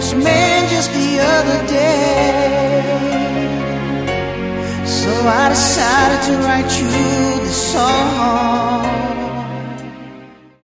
this man just the other day. So I decided to write you this song.